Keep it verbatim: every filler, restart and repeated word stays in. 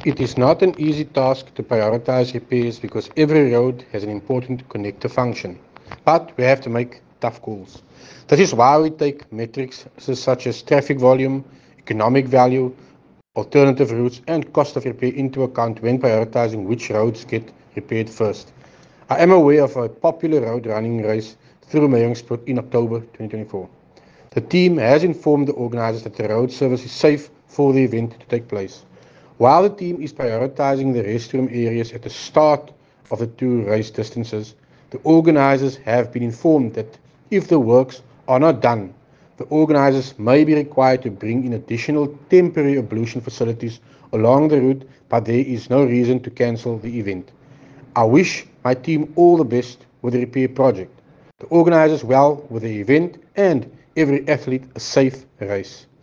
It is not an easy task to prioritize repairs because every road has an important connector function. But we have to make tough calls. That is why we take metrics such as traffic volume, economic value, alternative routes, and cost of repair into account when prioritizing which roads get repaired first. I am aware of a popular road running race through Meyerspoort in October twenty twenty-four. The team has informed the organizers that the road service is safe for the event to take place. While the team is prioritizing the restroom areas at the start of the two race distances, the organizers have been informed that if the works are not done, the organizers may be required to bring in additional temporary ablution facilities along the route, but there is no reason to cancel the event. I wish my team all the best with the repair project, the organizers well with the event, and every athlete a safe race.